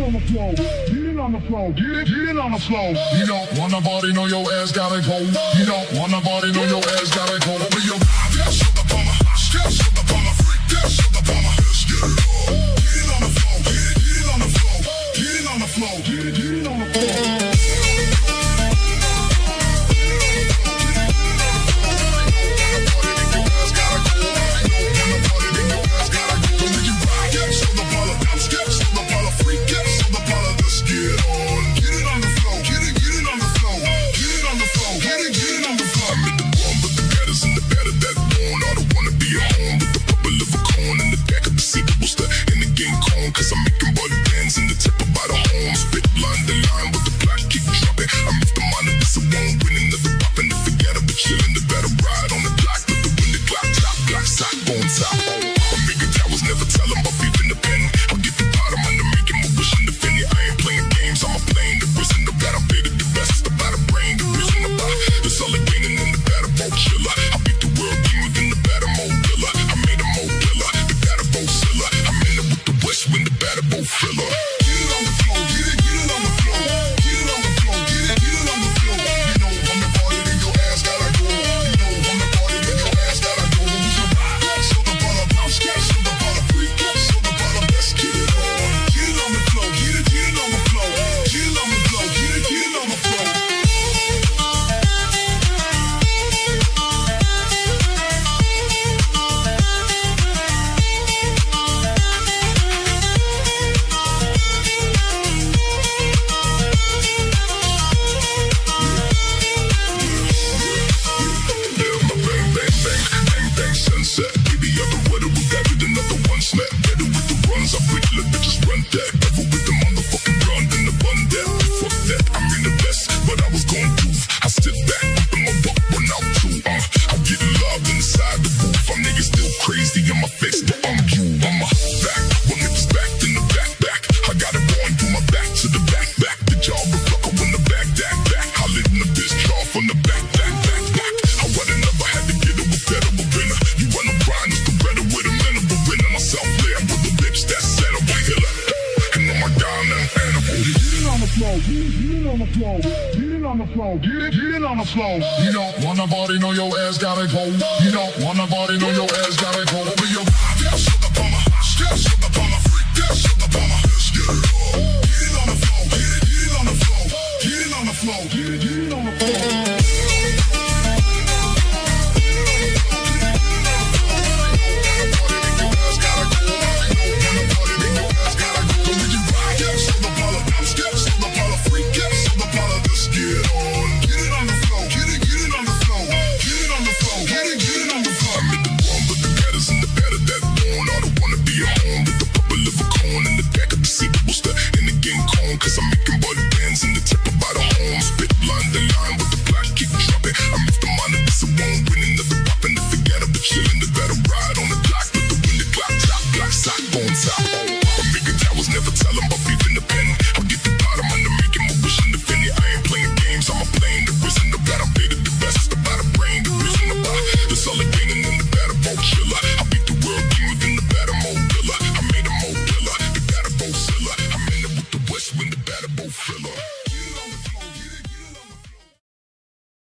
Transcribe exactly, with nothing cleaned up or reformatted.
on the floor, get it on the floor, get it, get it on the floor. You don't wanna party, know your ass gotta go. You don't wanna party, know your ass gotta go. Over your dance on the bummer, dance on the bummer, freak dance on the bummer. Let's get it on. Get it on the floor, get it, get it on the floor, get it on the floor, get it, get it on the floor. Cause I'm making body bands in the tip of by the home. Spit line the line with the black keep dropping. I move the mind of this, I won't win another pop. And if we get up, we chillin', the better ride on the block. With the wind, the clock, top, black sock, on top. I'm making towers, never tell them I'm beefing the pen. I'll get the bottom, I'm making my wish in the finny. I ain't playing games, I'm a playing the risen. The better bigger, the best, it's about a brain, the vision about the solid gaining in the better boat chiller. I beat the world king within the better mode killer. I made a mode killer, the better boat siller. I'm in it with the west wind, the better boat filler. Get it on the floor, get it, get it on the floor. Get it on the floor, get it, get it on the floor. You know I'm the party, then your ass gotta go. You know I'm the party, then your ass gotta go. Who's the ride? So the baller bounce, so the baller freak, so the baller let's get it on. Get it on the floor, get it, get it on the floor. Get it on the floor, get it, get it on the floor. You don't wanna party, know your ass gotta go. You don't wanna party, know your ass gotta go. Over your dance on the bummer, dance on the bummer, freak dance on the bummer. Let's get it on. Get it on the floor, get it, get it on the floor, get it on the floor, get it, get it on the floor. Cause I'm making body bands in the tip of by the home. Spit line the line with the black keep dropping. I move the mind of this, I won't win another pop. And if we get up, we chillin', the better ride on the block. With the wind, the clock, top, black sock, on top. I'm making towers, never tell them I'm beefing the pen.